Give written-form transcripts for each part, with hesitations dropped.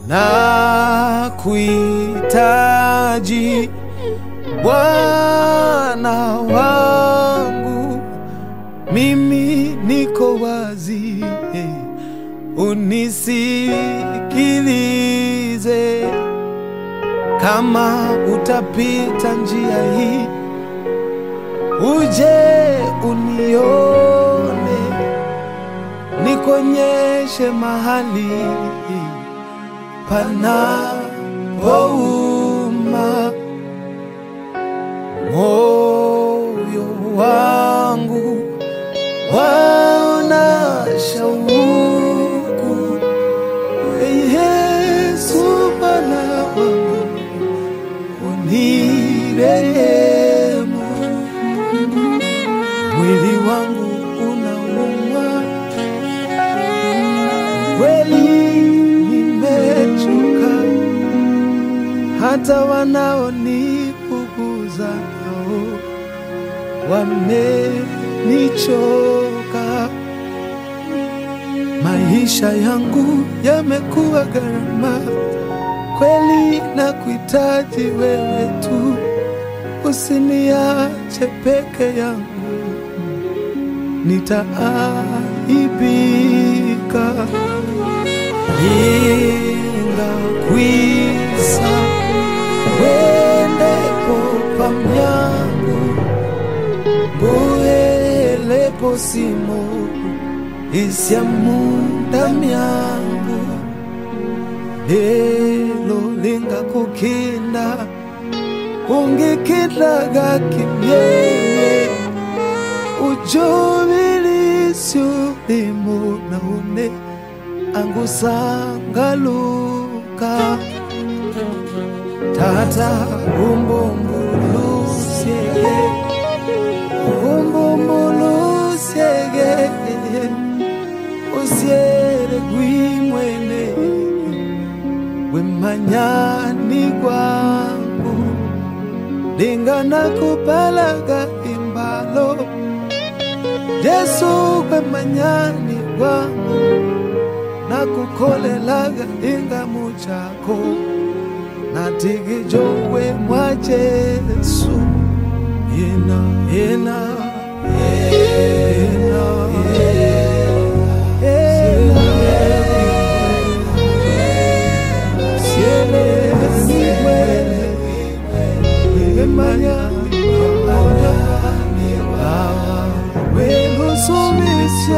na kuhitaji Bwana wangu, mimi niko wazi, unisikilize. Kama utapita njia hii, uje unione, nikonyeshe mahali panapouma. Moyo wangu waona shauku, Yesu Bwana wangu, unirehemu. Mwili wangu unauma, kweli nimechoka, hata wanaonipuguza nao wamenichoka. Maisha yangu yamekuwa gharama, kweli na kuhitaji wewe tu, usiniache peke yangu, nitaaibika. Ningakwisa wendepo pamyangu, buhelepo simo isyamunda myangu. Lelo lingakukinda ungikidlaga kimyeye, ujubilisyo limo naone angusangaluka. Tata umbumbulusyege, umbumbulusyege, usyele gwimwene wemanyani kwangu. Lingana kupalaga imbalo, Yesu wemanyani kwangu, nakukolelaga ingamu chako, natigijowe mwa Yesu. Yena, yena, yena, yena, siele siwele wemanyani kwangu, welusumisyo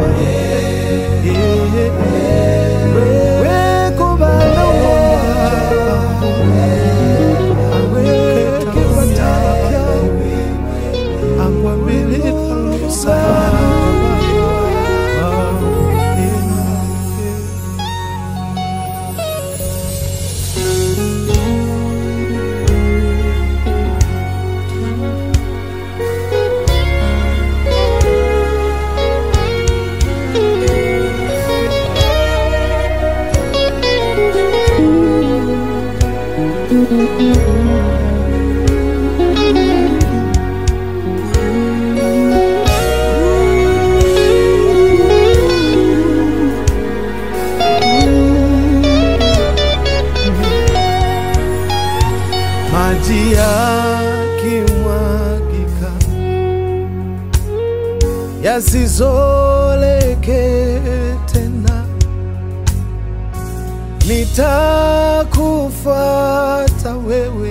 maji yakimwagika yasizoleke tena, nitakufuata wewe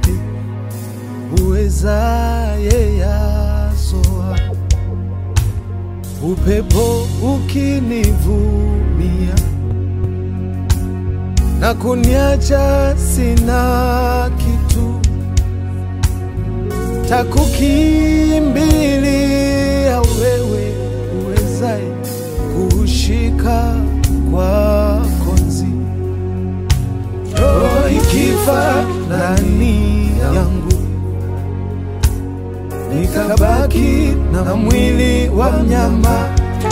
uwezaye yasoa. Upepo ukinivumia na kuniacha sina kitu, takukimbilia wewe uwezaye kushika kwa konzi. Roho ikifa ndani yangu, nikabaki na mwili wa mnyama,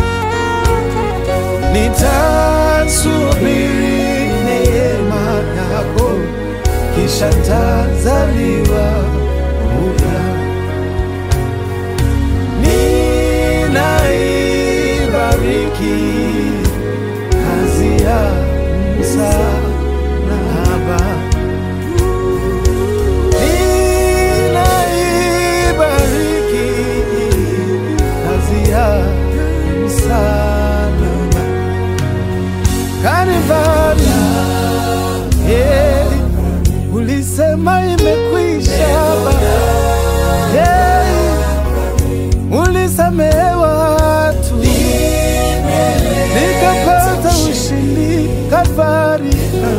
nitasubiri neema yako, kisha tazaliwa upya. Ninaibariki kazi ya Musa. Baba, ninaibariki kazi ya msalaba Kalvari. Ulisema imekwisha Baba, ulisamehe watu, nikapata ushindi Kalvari.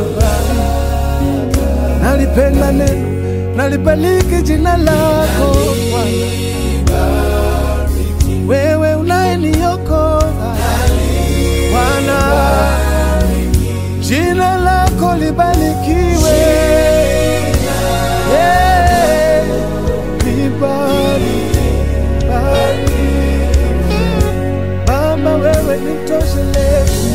Nalipenda neno, nalibariki jina lako Bwana, wewe unayeniokoa Bwana, jina lako libarikiwe. Baba, wewe ni mtoshelezi,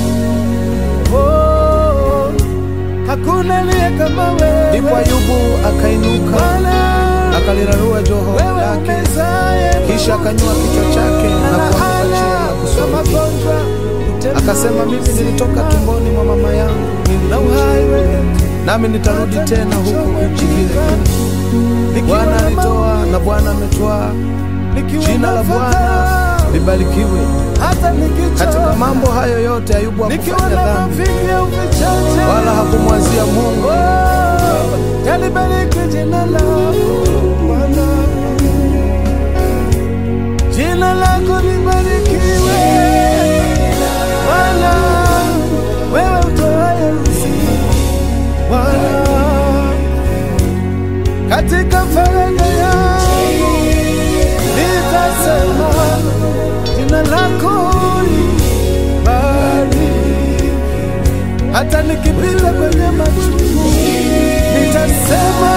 hakuna aliye kama wewe. Ndipo Ayubu akainuka akalirarua joho lake, kisha akanyua kichwa chake na kuanguka chini na kusulubishwa. Akasema, mimi nilitoka tumboni mwa mama yangu, nami nitarudi tena huku nchi ile. Bwana alitoa na Bwana ametwaa, jina la Bwana libarikiwe. Katika mambo hayo yote Ayubu hakufanya dhambi wala hakumwazia Mungu. Talibariki jina lako Bwana, jina lako libarikiwe Bwana, wewe utoaye uzima Bwana. Katika faraja yangu nitasema jina lako libariki. Hata nikipita kwenye machungu nitasema,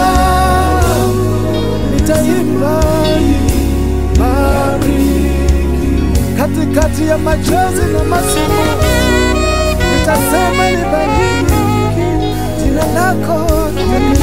nitaimba bariki. Katikati ya machozi na masimu nitasema libariki jina lako.